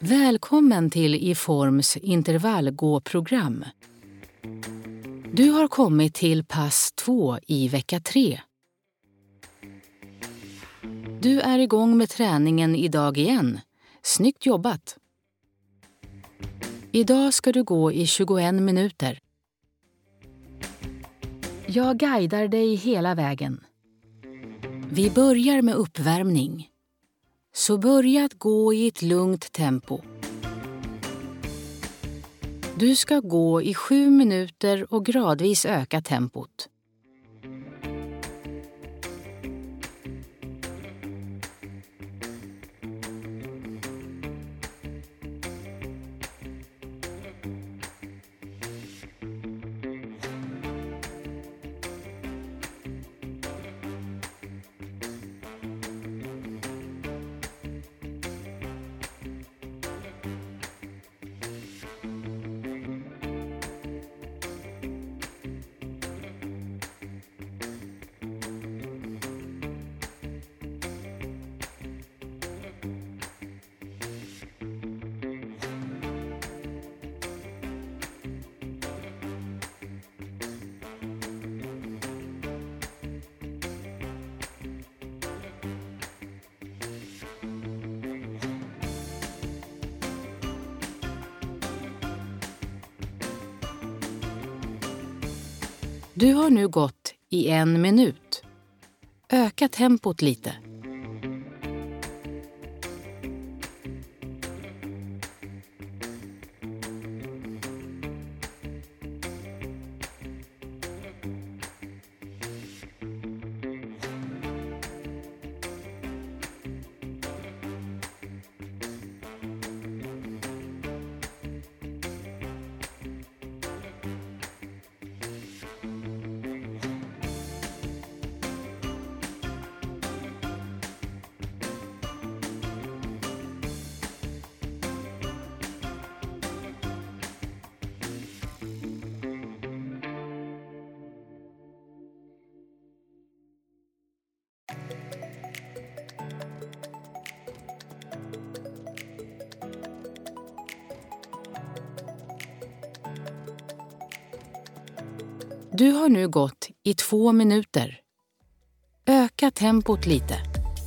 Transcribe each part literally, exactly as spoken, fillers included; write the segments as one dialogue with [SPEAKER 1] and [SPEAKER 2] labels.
[SPEAKER 1] Välkommen till iForms intervallgåprogram. Du har kommit till pass två i vecka tre. Du är igång med träningen idag igen. Snyggt jobbat! Idag ska du gå i tjugoen minuter. Jag guidar dig hela vägen. Vi börjar med uppvärmning. Så börja att gå i ett lugnt tempo. Du ska gå i sju minuter och gradvis öka tempot. Du har nu gått i en minut. Öka tempot lite. Du har nu gått i två minuter. Öka tempot lite.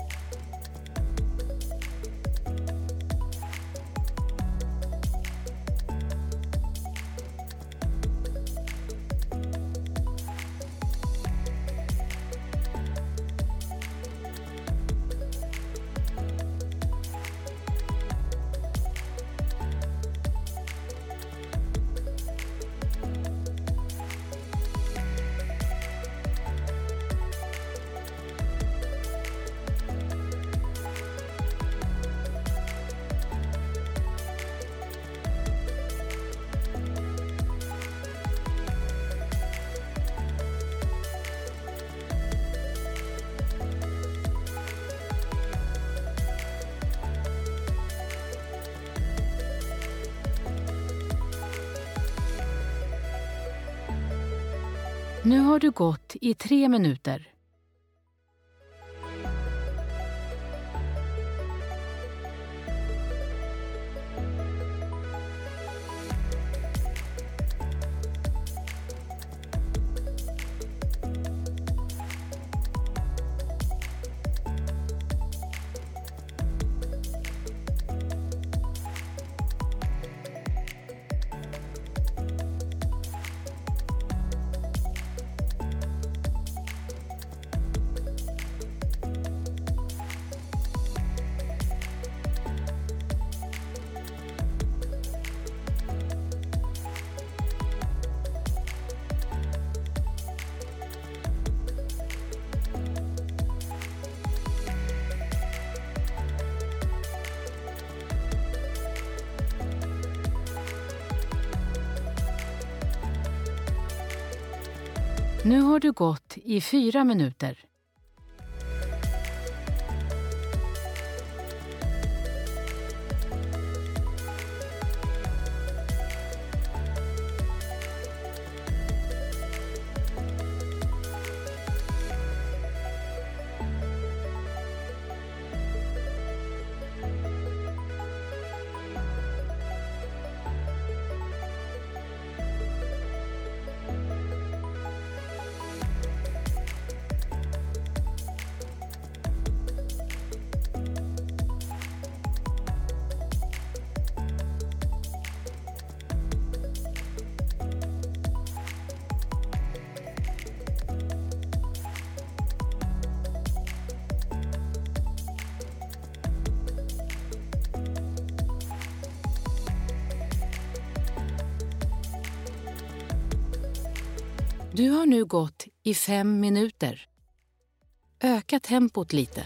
[SPEAKER 1] Nu har du gått i tre minuter. Nu har du gått i fyra minuter. Du har nu gått i fem minuter. Öka tempot lite.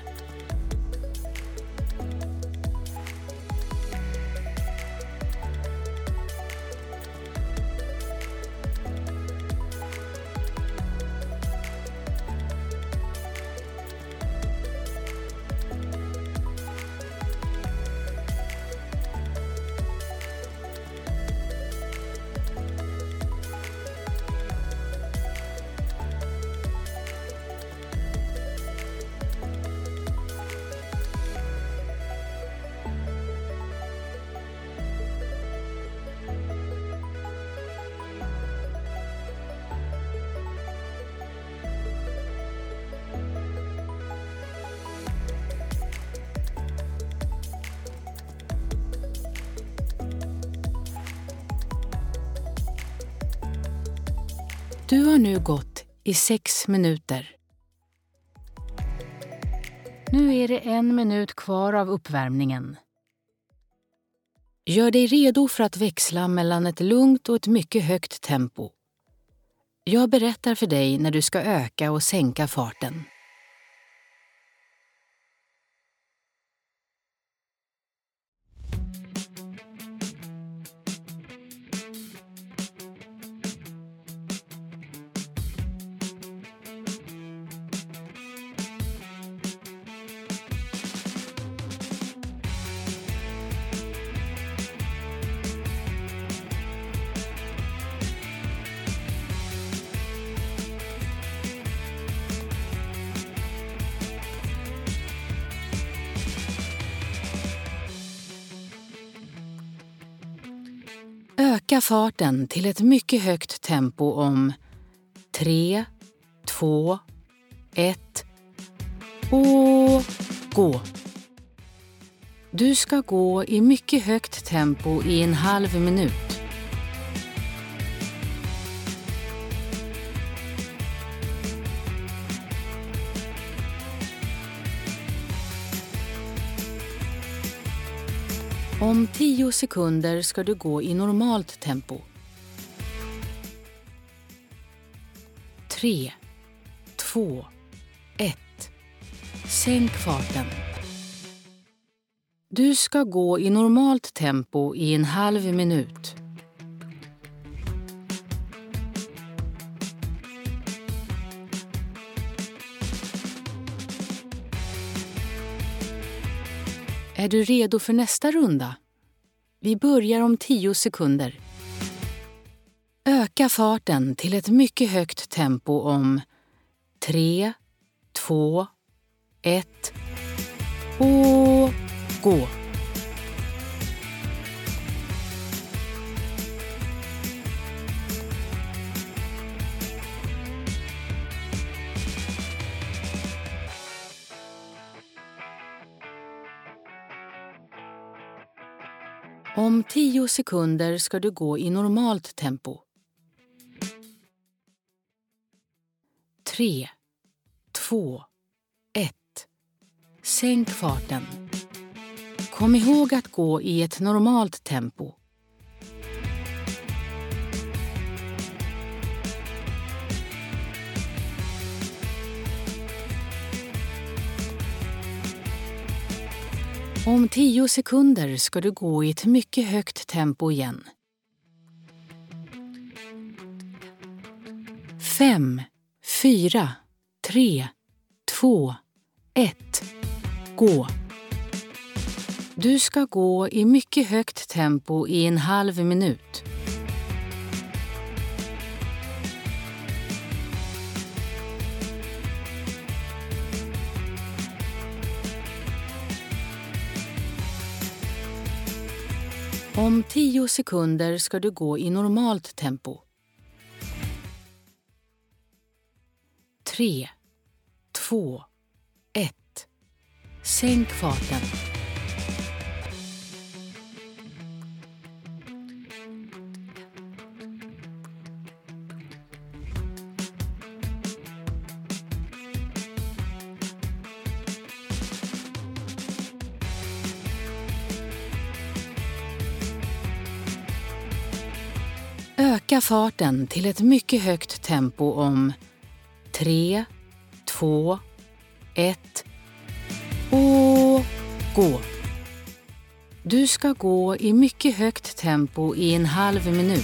[SPEAKER 1] Du har nu gått i sex minuter. Nu är det en minut kvar av uppvärmningen. Gör dig redo för att växla mellan ett lugnt och ett mycket högt tempo. Jag berättar för dig när du ska öka och sänka farten. Öka farten till ett mycket högt tempo om tre, två, ett och gå. Du ska gå i mycket högt tempo i en halv minut. Om tio sekunder ska du gå i normalt tempo. Tre, två, ett. Sänk farten. Du ska gå i normalt tempo i en halv minut. Är du redo för nästa runda? Vi börjar om tio sekunder. Öka farten till ett mycket högt tempo om tre, två, ett och gå. Om tio sekunder ska du gå i normalt tempo. Tre, två, ett. Sänk farten. Kom ihåg att gå i ett normalt tempo. Om tio sekunder ska du gå i ett mycket högt tempo igen. Fem, fyra, tre, två, ett. Gå. Du ska gå i mycket högt tempo i en halv minut. Om tio sekunder ska du gå i normalt tempo. Tre, två, ett. Sänk farten. Öka farten till ett mycket högt tempo om tre, två, ett och gå. Du ska gå i mycket högt tempo i en halv minut.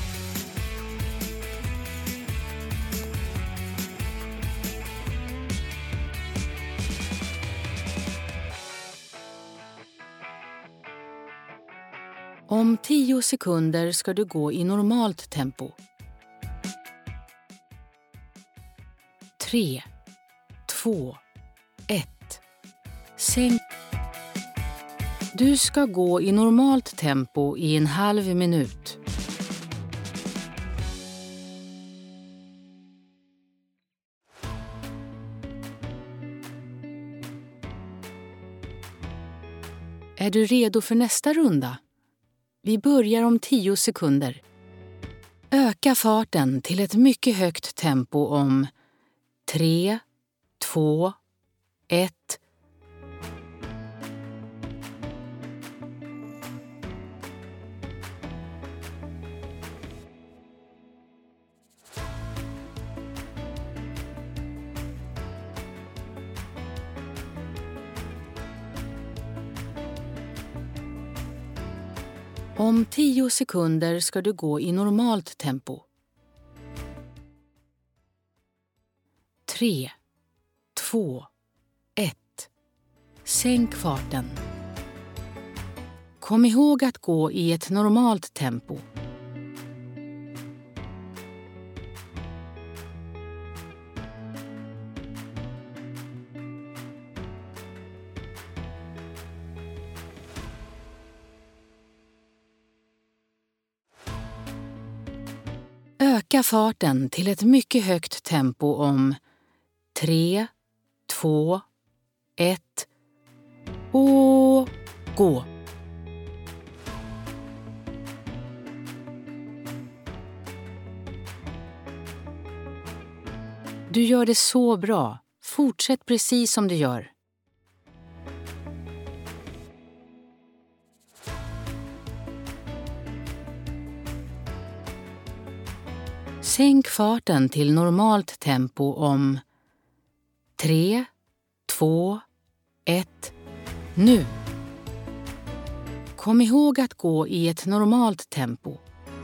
[SPEAKER 1] Om tio sekunder ska du gå i normalt tempo. Tre, två, ett. Sänk. Du ska gå i normalt tempo i en halv minut. Är du redo för nästa runda? Vi börjar om tio sekunder. Öka farten till ett mycket högt tempo om tre, två, ett. Om tio sekunder ska du gå i normalt tempo. Tre, två, ett. Sänk farten. Kom ihåg att gå i ett normalt tempo. Öka farten till ett mycket högt tempo om tre, två, ett och gå. Du gör det så bra. Fortsätt precis som du gör. Sänk farten till normalt tempo om tre, två, ett, nu. Kom ihåg att gå i ett normalt tempo.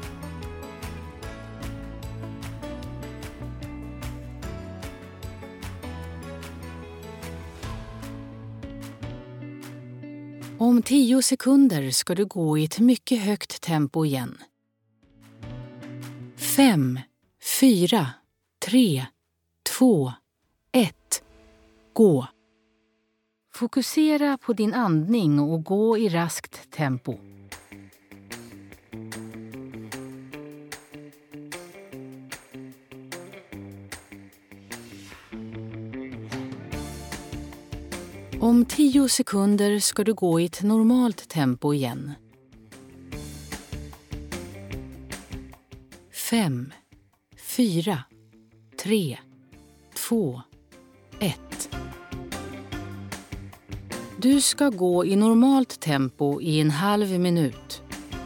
[SPEAKER 1] Om tio sekunder ska du gå i ett mycket högt tempo igen. Fem, fyra, tre, två, ett. Gå. Fokusera på din andning och gå i raskt tempo. Om tio sekunder ska du gå i ett normalt tempo igen. Fem, fyra, tre, två, ett. Du ska gå i normalt tempo i en halv minut.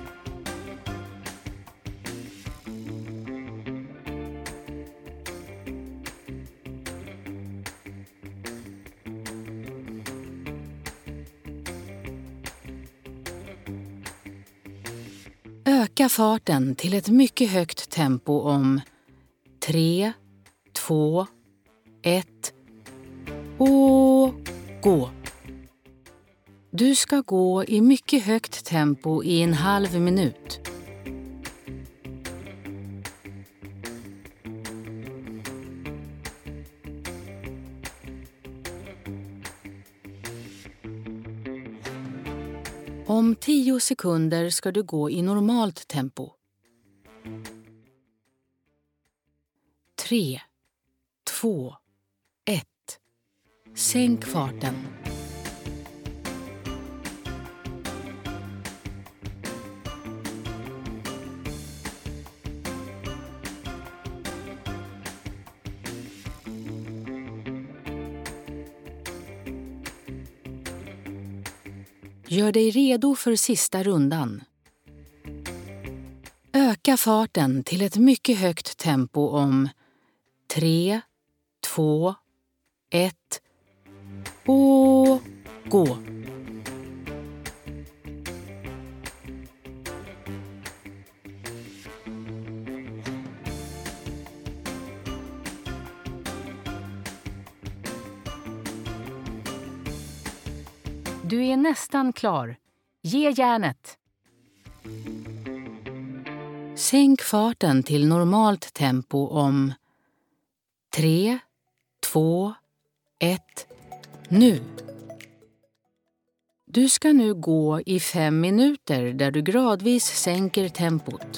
[SPEAKER 1] Öka farten till ett mycket högt tempo om tre, två, ett och gå. Du ska gå i mycket högt tempo i en halv minut. Om tio sekunder ska du gå i normalt tempo. Tre, två, ett. Sänk farten. Gör dig redo för sista rundan. Öka farten till ett mycket högt tempo om tre, två, ett och gå. Du är nästan klar. Ge järnet. Sänk farten till normalt tempo om tre, två, ett, nu. Du ska nu gå i fem minuter där du gradvis sänker tempot.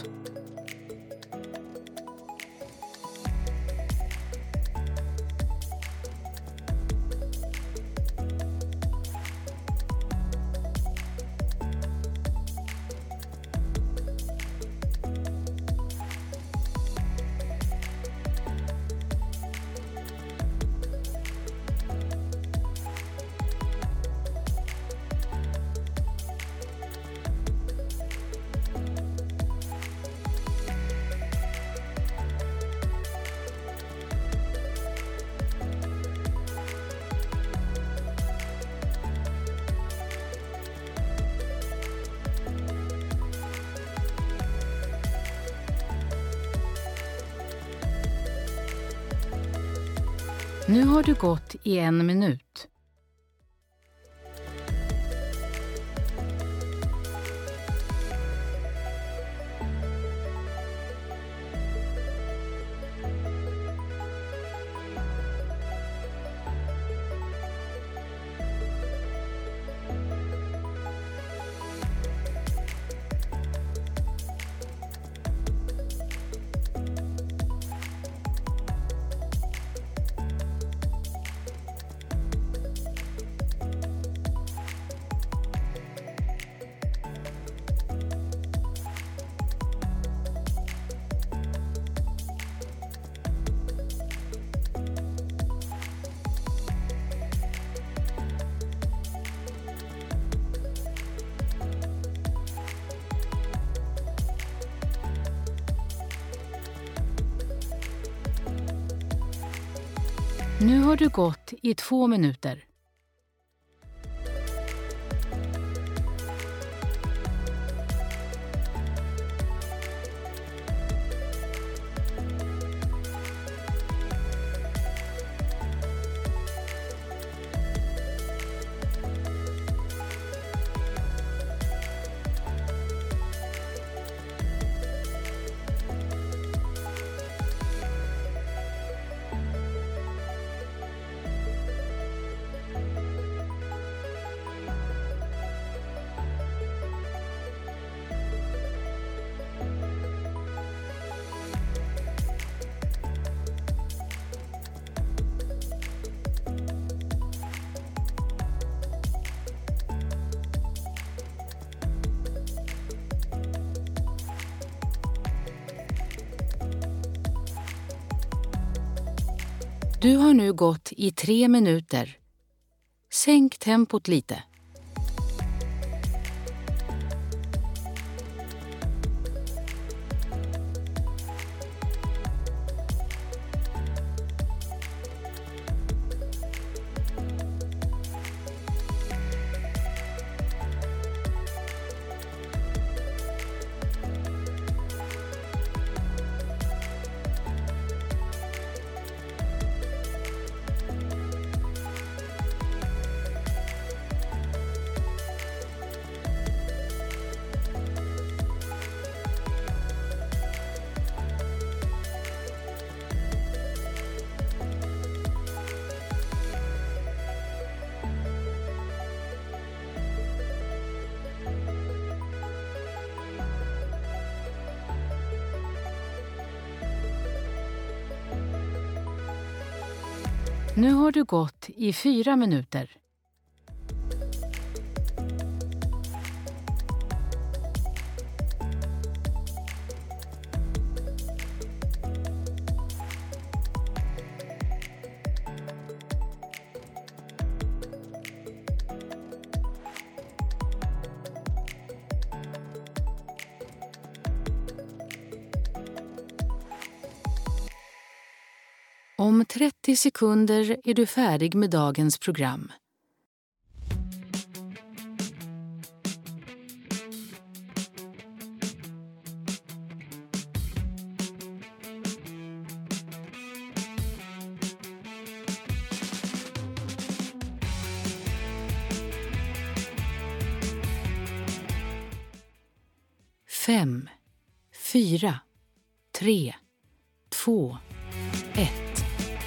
[SPEAKER 1] Nu har du gått i en minut. Nu har du gått i två minuter. Du har nu gått i tre minuter. Sänk tempot lite. Nu har du gått i fyra minuter. Om trettio sekunder är du färdig med dagens program. Fem, fyra, tre, två, ett.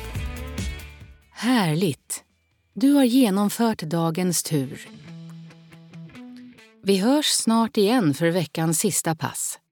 [SPEAKER 1] Härligt! Du har genomfört dagens tur. Vi hörs snart igen för veckans sista pass.